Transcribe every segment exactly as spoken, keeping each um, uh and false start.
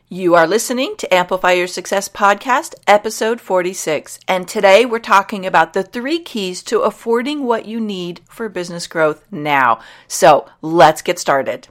You are listening to Amplify Your Success Podcast, episode forty-six. And today we're talking about the three keys to affording what you need for business growth now. So let's get started.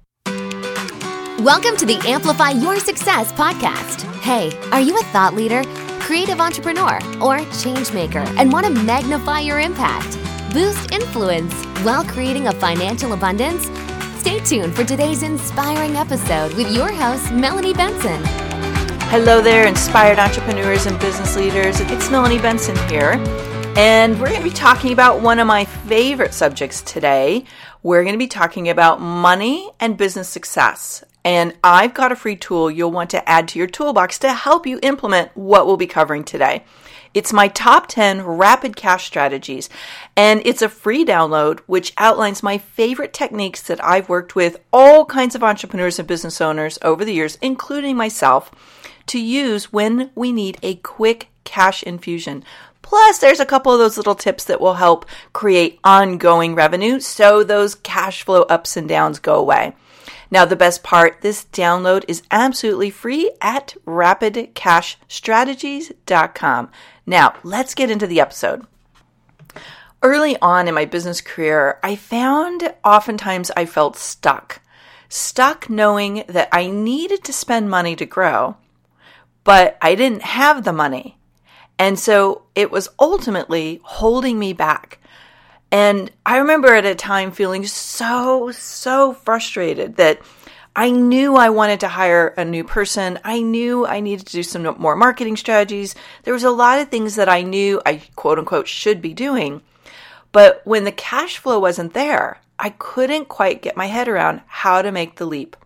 Welcome to the Amplify Your Success Podcast. Hey, are you a thought leader, creative entrepreneur, or change maker and want to magnify your impact, boost influence while creating a financial abundance? Stay tuned for today's inspiring episode with your host, Melanie Benson. Hello there, inspired entrepreneurs and business leaders. It's Melanie Benson here, and we're going to be talking about one of my favorite subjects today. We're going to be talking about money and business success. And I've got a free tool you'll want to add to your toolbox to help you implement what we'll be covering today. It's my top ten rapid cash strategies, and it's a free download which outlines my favorite techniques that I've worked with all kinds of entrepreneurs and business owners over the years, including myself, to use when we need a quick cash infusion. Plus, there's a couple of those little tips that will help create ongoing revenue so those cash flow ups and downs go away. Now, the best part, this download is absolutely free at rapid cash strategies dot com. Now, let's get into the episode. Early on in my business career, I found oftentimes I felt stuck. Stuck knowing that I needed to spend money to grow, but I didn't have the money. And so it was ultimately holding me back. And I remember at a time feeling so, so frustrated that I knew I wanted to hire a new person. I knew I needed to do some more marketing strategies. There was a lot of things that I knew I quote unquote should be doing. But when the cash flow wasn't there, I couldn't quite get my head around how to make the leap.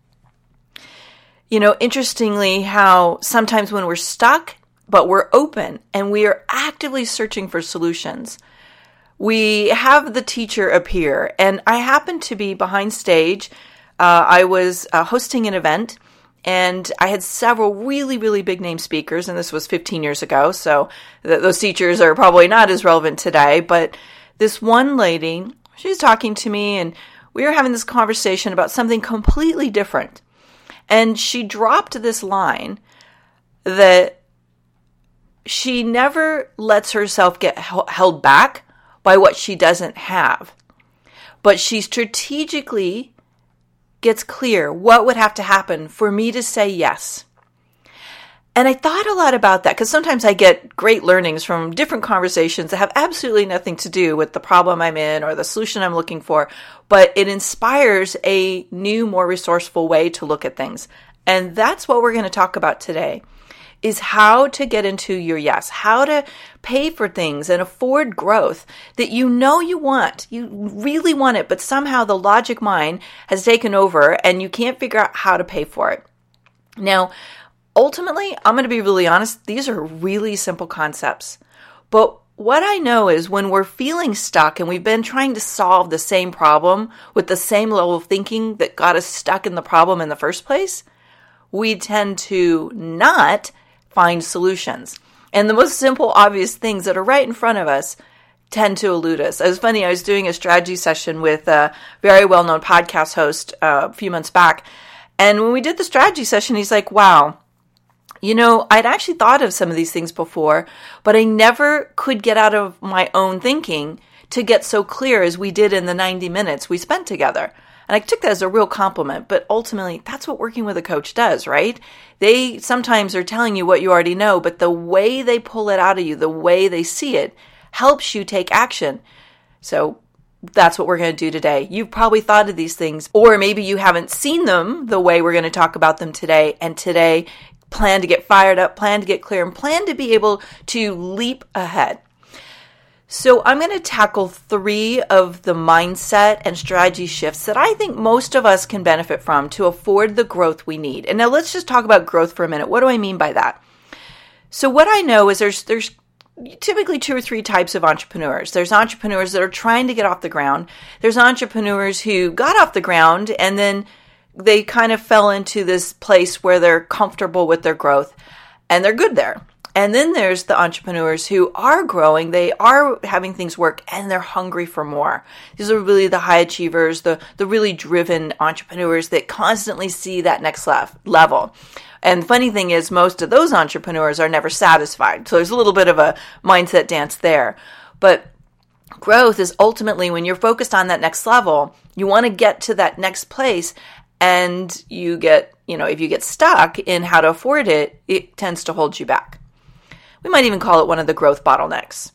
You know, interestingly, how sometimes when we're stuck, but we're open and we are actively searching for solutions, we have the teacher appear. And I happened to be behind stage. Uh, I was uh, hosting an event, and I had several really, really big name speakers, and this was fifteen years ago, so th- those teachers are probably not as relevant today. But this one lady, she was talking to me, and we were having this conversation about something completely different. And she dropped this line that she never lets herself get h- held back by what she doesn't have, but she strategically gets clear what would have to happen for me to say yes. And I thought a lot about that because sometimes I get great learnings from different conversations that have absolutely nothing to do with the problem I'm in or the solution I'm looking for, but it inspires a new, more resourceful way to look at things. And that's what we're going to talk about today, is how to get into your yes, how to pay for things and afford growth that you know you want. You really want it, but somehow the logic mind has taken over and you can't figure out how to pay for it. Now, ultimately, I'm going to be really honest, these are really simple concepts. But what I know is when we're feeling stuck and we've been trying to solve the same problem with the same level of thinking that got us stuck in the problem in the first place, we tend to not find solutions. And the most simple, obvious things that are right in front of us tend to elude us. It was funny, I was doing a strategy session with a very well-known podcast host uh, a few months back. And when we did the strategy session, he's like, wow, you know, I'd actually thought of some of these things before, but I never could get out of my own thinking to get so clear as we did in the ninety minutes we spent together. And I took that as a real compliment, but ultimately that's what working with a coach does, right? They sometimes are telling you what you already know, but the way they pull it out of you, the way they see it, helps you take action. So that's what we're going to do today. You've probably thought of these things, or maybe you haven't seen them the way we're going to talk about them today. And today, plan to get fired up, plan to get clear, and plan to be able to leap ahead. So I'm going to tackle three of the mindset and strategy shifts that I think most of us can benefit from to afford the growth we need. And now let's just talk about growth for a minute. What do I mean by that? So what I know is there's there's typically two or three types of entrepreneurs. There's entrepreneurs that are trying to get off the ground. There's entrepreneurs who got off the ground and then they kind of fell into this place where they're comfortable with their growth and they're good there. And then there's the entrepreneurs who are growing, they are having things work, and they're hungry for more. These are really the high achievers, the, the really driven entrepreneurs that constantly see that next level. And the funny thing is, most of those entrepreneurs are never satisfied. So there's a little bit of a mindset dance there. But growth is ultimately when you're focused on that next level, you want to get to that next place, and you get, you know, if you get stuck in how to afford it, it tends to hold you back. We might even call it one of the growth bottlenecks.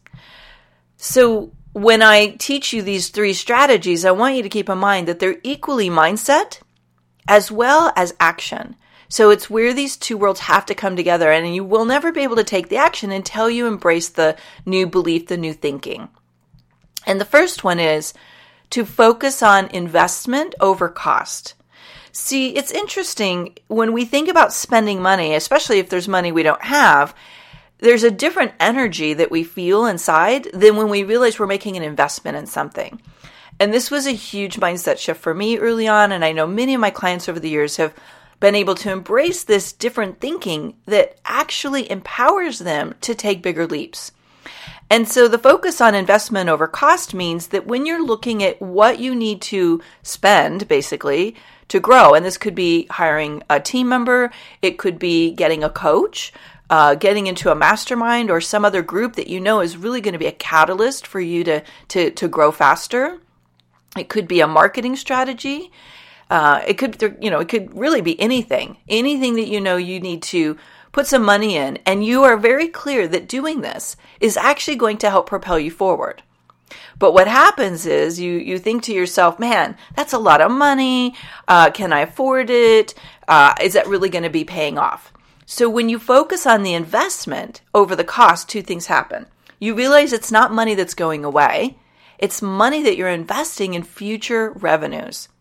So when I teach you these three strategies, I want you to keep in mind that they're equally mindset as well as action. So it's where these two worlds have to come together, and you will never be able to take the action until you embrace the new belief, the new thinking. And the first one is to focus on investment over cost. See, it's interesting when we think about spending money, especially if there's money we don't have, there's a different energy that we feel inside than when we realize we're making an investment in something. And this was a huge mindset shift for me early on, and I know many of my clients over the years have been able to embrace this different thinking that actually empowers them to take bigger leaps. And so the focus on investment over cost means that when you're looking at what you need to spend, basically, to grow, and this could be hiring a team member, it could be getting a coach, uh, getting into a mastermind or some other group that you know is really going to be a catalyst for you to, to, to grow faster. It could be a marketing strategy. Uh, it could, you know, it could really be anything, anything that you know you need to put some money in, and you are very clear that doing this is actually going to help propel you forward. But what happens is you you think to yourself, man, that's a lot of money. Uh, can I afford it? Uh, is that really going to be paying off? So when you focus on the investment over the cost, two things happen. You realize it's not money that's going away. It's money that you're investing in future revenues,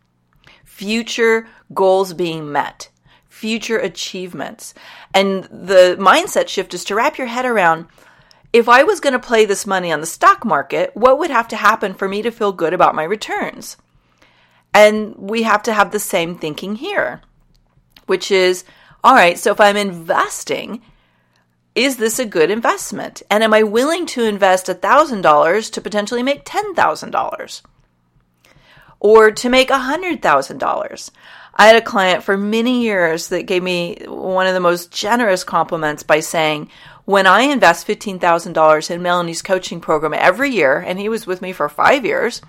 future goals being met, future achievements. And the mindset shift is to wrap your head around, if I was going to play this money on the stock market, what would have to happen for me to feel good about my returns? And we have to have the same thinking here, which is, all right, so if I'm investing, is this a good investment? And am I willing to invest one thousand dollars to potentially make ten thousand dollars? Or to make one hundred thousand dollars? I had a client for many years that gave me one of the most generous compliments by saying, when I invest fifteen thousand dollars in Melanie's coaching program every year, and he was with me for five years,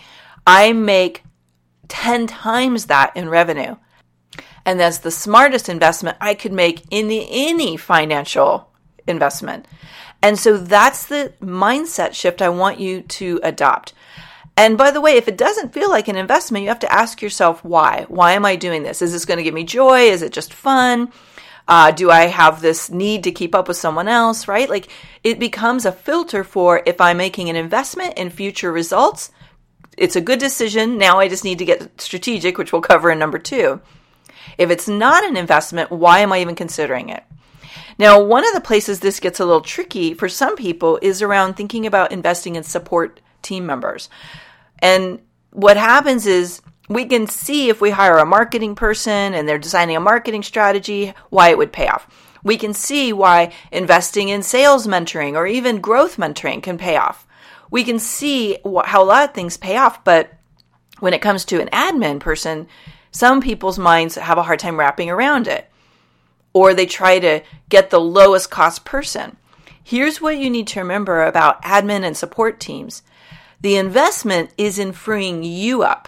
I make ten times that in revenue. And that's the smartest investment I could make in any financial investment. And so that's the mindset shift I want you to adopt. And by the way, if it doesn't feel like an investment, you have to ask yourself why. Why am I doing this? Is this going to give me joy? Is it just fun? Uh, do I have this need to keep up with someone else, right? Like it becomes a filter for if I'm making an investment in future results, it's a good decision. Now I just need to get strategic, which we'll cover in number two. If it's not an investment, why am I even considering it? Now, one of the places this gets a little tricky for some people is around thinking about investing in support team members. And what happens is we can see if we hire a marketing person and they're designing a marketing strategy, why it would pay off. We can see why investing in sales mentoring or even growth mentoring can pay off. We can see wh- how a lot of things pay off, but when it comes to an admin person, some people's minds have a hard time wrapping around it, or they try to get the lowest cost person. Here's what you need to remember about admin and support teams. The investment is in freeing you up.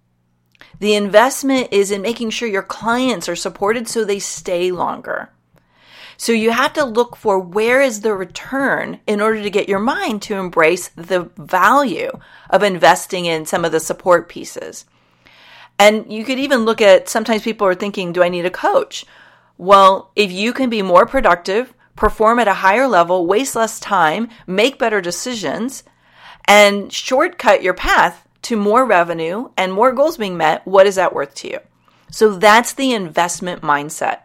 The investment is in making sure your clients are supported so they stay longer. So you have to look for where is the return in order to get your mind to embrace the value of investing in some of the support pieces. And you could even look at, sometimes people are thinking, do I need a coach? Well, if you can be more productive, perform at a higher level, waste less time, make better decisions, and shortcut your path to more revenue and more goals being met, what is that worth to you? So that's the investment mindset.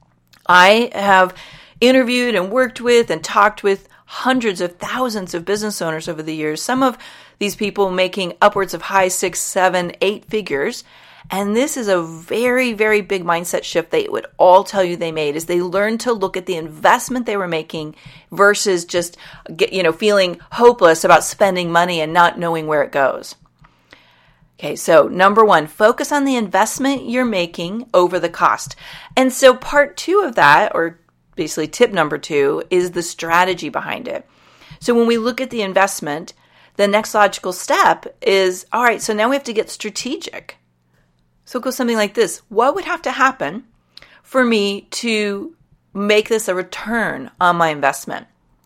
I have interviewed and worked with and talked with hundreds of thousands of business owners over the years, some of these people making upwards of high six, seven, eight figures. And this is a very, very big mindset shift they would all tell you they made, is they learned to look at the investment they were making versus just get, you know, feeling hopeless about spending money and not knowing where it goes. Okay, so number one, focus on the investment you're making over the cost. And so part two of that, or basically tip number two, is the strategy behind it. So when we look at the investment, the next logical step is, all right, so now we have to get strategic. So it goes something like this. What would have to happen for me to make this a return on my investment?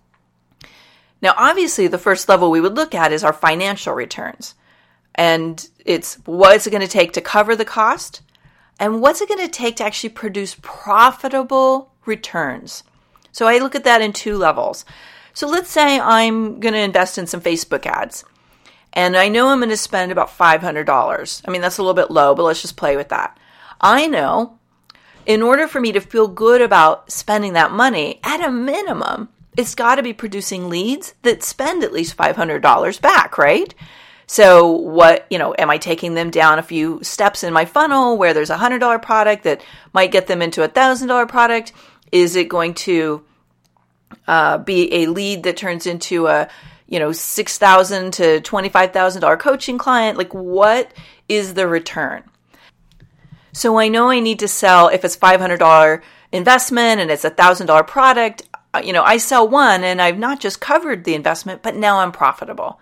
Now, obviously, the first level we would look at is our financial returns. And it's what's it going to take to cover the cost? And what's it going to take to actually produce profitable returns? So I look at that in two levels. So let's say I'm going to invest in some Facebook ads. And I know I'm going to spend about five hundred dollars. I mean, that's a little bit low, but let's just play with that. I know in order for me to feel good about spending that money, at a minimum, it's got to be producing leads that spend at least five hundred dollars back, right? So what, you know, am I taking them down a few steps in my funnel where there's a one hundred dollars product that might get them into a one thousand dollars product? Is it going to uh, be a lead that turns into a, you know, six thousand dollars to twenty-five thousand dollars coaching client? Like, what is the return? So I know I need to sell, if it's five hundred dollars investment and it's a one thousand dollars product, you know, I sell one and I've not just covered the investment, but now I'm profitable.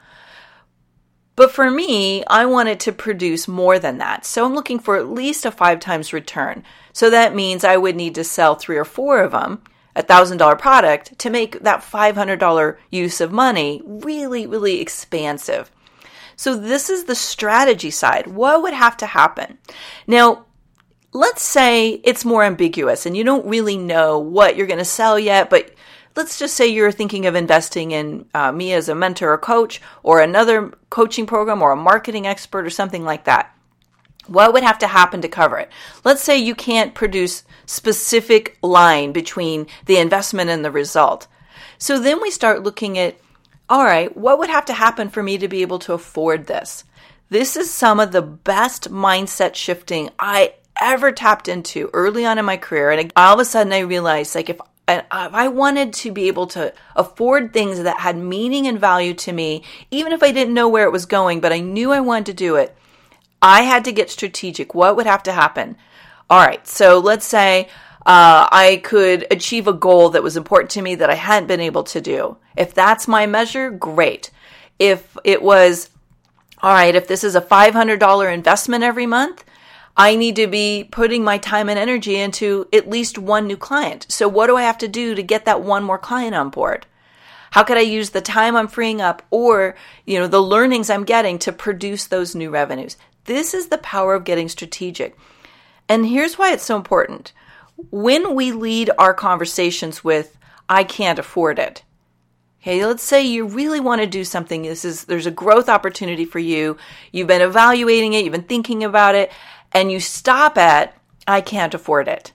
But for me, I wanted to produce more than that. So I'm looking for at least a five times return. So that means I would need to sell three or four of them, a one thousand dollars product, to make that five hundred dollars use of money really, really expansive. So this is the strategy side. What would have to happen? Now, let's say it's more ambiguous and you don't really know what you're going to sell yet, but let's just say you're thinking of investing in uh, me as a mentor or coach, or another coaching program, or a marketing expert, or something like that. What would have to happen to cover it? Let's say you can't produce specific line between the investment and the result. So then we start looking at, all right, what would have to happen for me to be able to afford this? This is some of the best mindset shifting I ever tapped into early on in my career. And all of a sudden I realized, like, if And if I wanted to be able to afford things that had meaning and value to me, even if I didn't know where it was going, but I knew I wanted to do it, I had to get strategic. What would have to happen? All right, so let's say uh, I could achieve a goal that was important to me that I hadn't been able to do. If that's my measure, great. If it was, all right, if this is a five hundred dollars investment every month, I need to be putting my time and energy into at least one new client. So what do I have to do to get that one more client on board? How could I use the time I'm freeing up, or, you know, the learnings I'm getting to produce those new revenues? This is the power of getting strategic. And here's why it's so important. When we lead our conversations with, I can't afford it. Okay, let's say you really want to do something. This is, there's a growth opportunity for you. You've been evaluating it. You've been thinking about it. And you stop at, I can't afford it.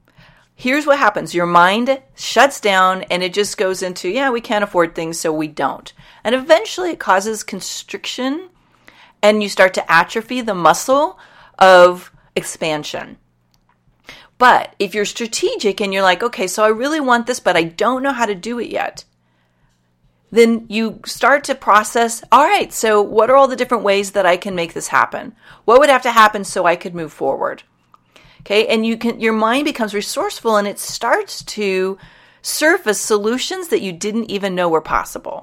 Here's what happens. Your mind shuts down and it just goes into, yeah, we can't afford things, so we don't. And eventually it causes constriction and you start to atrophy the muscle of expansion. But if you're strategic and you're like, okay, so I really want this, but I don't know how to do it yet, then you start to process, all right, so what are all the different ways that I can make this happen? What would have to happen so I could move forward? Okay, and you can, your mind becomes resourceful and it starts to surface solutions that you didn't even know were possible.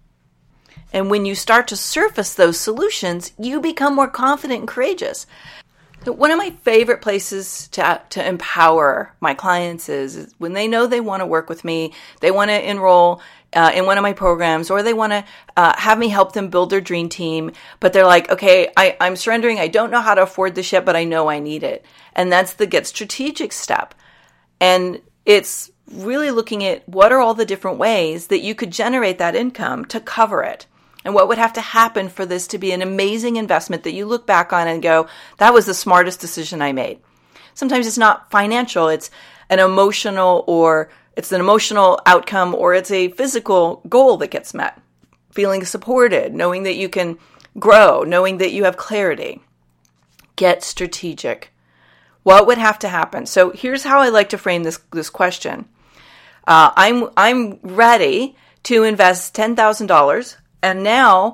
And when you start to surface those solutions, you become more confident and courageous. So one of my favorite places to to empower my clients is, is when they know they want to work with me, they want to enroll uh, in one of my programs, or they want to uh, have me help them build their dream team, but they're like, okay, I, I'm surrendering. I don't know how to afford this yet, but I know I need it. And that's the get strategic step. And it's really looking at what are all the different ways that you could generate that income to cover it. And what would have to happen for this to be an amazing investment that you look back on and go, that was the smartest decision I made. Sometimes it's not financial, it's an emotional or it's an emotional outcome, or it's a physical goal that gets met. Feeling supported, knowing that you can grow, knowing that you have clarity. Get strategic. What would have to happen? So here's how I like to frame this, this question. Uh, I'm, I'm ready to invest ten thousand dollars. And now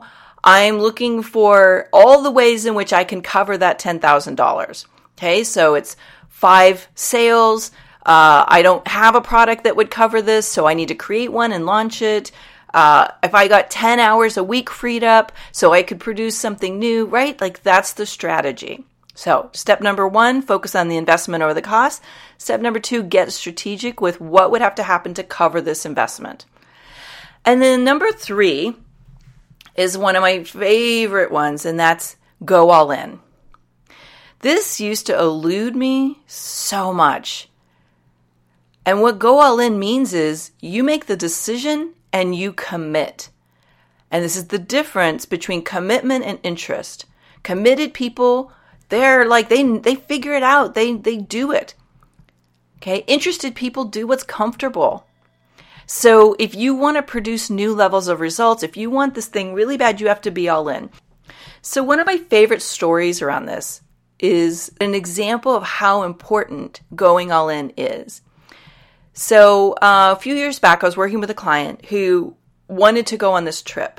I'm looking for all the ways in which I can cover that ten thousand dollars. Okay, so it's five sales. Uh, I don't have a product that would cover this, so I need to create one and launch it. Uh, if I got ten hours a week freed up so I could produce something new, right? Like that's the strategy. So step number one, focus on the investment over the cost. Step number two, get strategic with what would have to happen to cover this investment. And then number three is one of my favorite ones, and that's go all in. This used to elude me so much. And what go all in means is you make the decision and you commit. And this is the difference between commitment and interest. Committed people, they're like, they they figure it out. They they do it. Okay? Interested people do what's comfortable. So if you want to produce new levels of results, if you want this thing really bad, you have to be all in. So one of my favorite stories around this is an example of how important going all in is. So uh, a few years back, I was working with a client who wanted to go on this trip.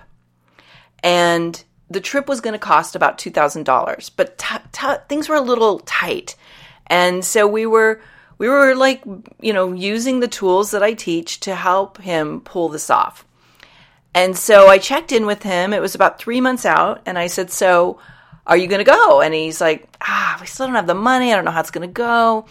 And the trip was going to cost about two thousand dollars. But t- t- things were a little tight. And so we were we were like, you know, using the tools that I teach to help him pull this off. And so I checked in with him. It was about three months out. And I said, so are you going to go? And he's like, ah, we still don't have the money. I don't know how it's going to go.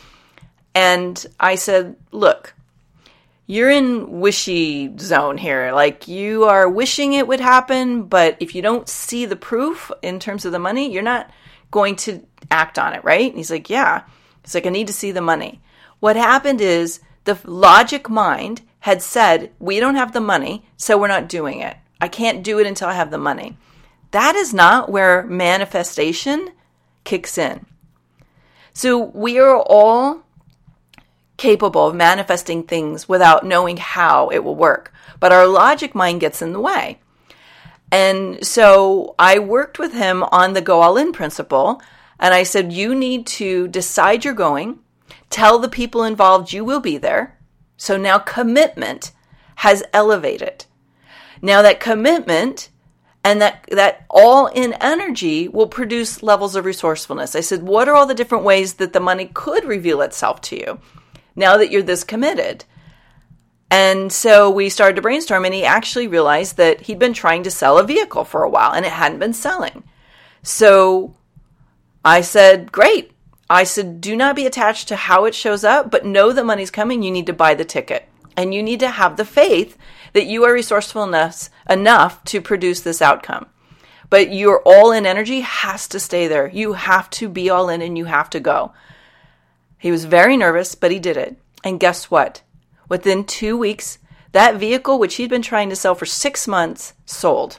And I said, look, you're in wishy zone here. Like you are wishing it would happen, but if you don't see the proof in terms of the money, you're not going to act on it, right? And he's like, yeah. He's like, I need to see the money. What happened is the logic mind had said, we don't have the money, so we're not doing it. I can't do it until I have the money. That is not where manifestation kicks in. So we are all capable of manifesting things without knowing how it will work. But our logic mind gets in the way. And so I worked with him on the go all in principle. And I said, you need to decide you're going, tell the people involved you will be there. So now commitment has elevated. Now that commitment and that, that all in energy will produce levels of resourcefulness. I said, what are all the different ways that the money could reveal itself to you now that you're this committed? And so we started to brainstorm, and he actually realized that he'd been trying to sell a vehicle for a while and it hadn't been selling. So I said, great. I said, do not be attached to how it shows up, but know that money's coming. You need to buy the ticket. And you need to have the faith that you are resourceful enough, enough to produce this outcome. But your all in energy has to stay there. You have to be all in and you have to go. He was very nervous, but he did it. And guess what? Within two weeks, that vehicle, which he'd been trying to sell for six months, sold.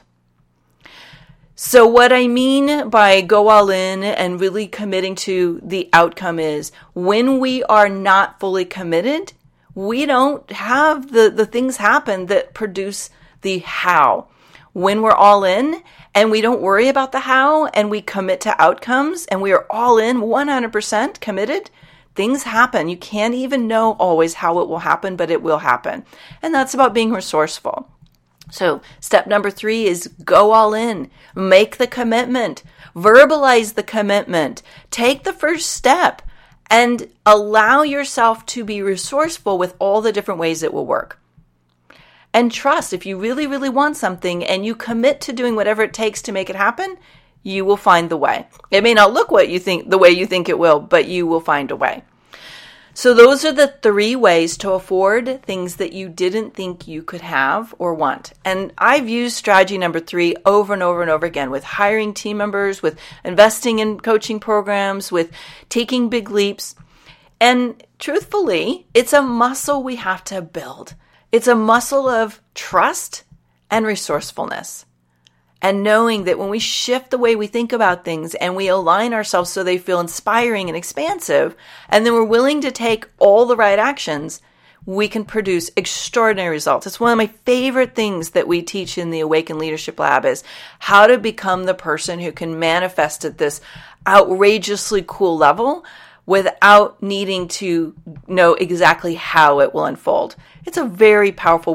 So what I mean by go all in and really committing to the outcome is when we are not fully committed, we don't have the, the things happen that produce the how. When we're all in and we don't worry about the how and we commit to outcomes and we are all in one hundred percent committed, things happen. You can't even know always how it will happen, but it will happen. And that's about being resourceful. So step number three is go all in, make the commitment, verbalize the commitment, take the first step and allow yourself to be resourceful with all the different ways it will work. And trust, if you really, really want something and you commit to doing whatever it takes to make it happen, you will find the way. It may not look what you think, the way you think it will, but you will find a way. So those are the three ways to afford things that you didn't think you could have or want. And I've used strategy number three over and over and over again with hiring team members, with investing in coaching programs, with taking big leaps. And truthfully, it's a muscle we have to build. It's a muscle of trust and resourcefulness. And knowing that when we shift the way we think about things and we align ourselves so they feel inspiring and expansive, and then we're willing to take all the right actions, we can produce extraordinary results. It's one of my favorite things that we teach in the Awaken Leadership Lab is how to become the person who can manifest at this outrageously cool level without needing to know exactly how it will unfold. It's a very powerful way that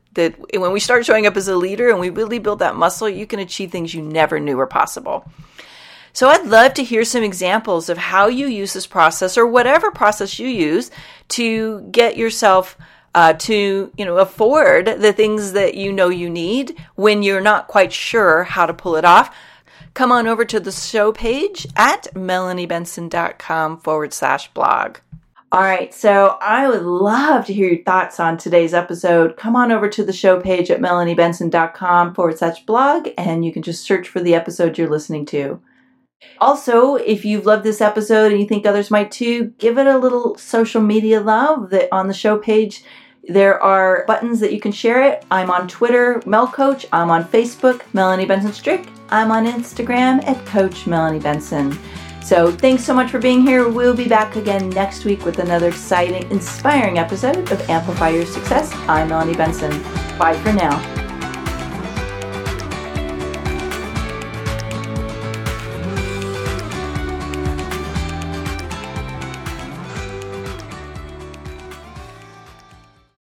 that when we start showing up as a leader and we really build that muscle, you can achieve things you never knew were possible. So I'd love to hear some examples of how you use this process or whatever process you use to get yourself uh, to, you know, afford the things that you know you need when you're not quite sure how to pull it off. Come on over to the show page at melaniebenson.com forward slash blog. All right, so I would love to hear your thoughts on today's episode. Come on over to the show page at melaniebenson.com forward slash blog, and you can just search for the episode you're listening to. Also, if you've loved this episode and you think others might too, give it a little social media love. That on the show page, there are buttons that you can share it. I'm on Twitter, Mel Coach. I'm on Facebook, Melanie Benson Strick. I'm on Instagram at Coach Melanie Benson. So thanks so much for being here. We'll be back again next week with another exciting, inspiring episode of Amplify Your Success. I'm Melanie Benson. Bye for now.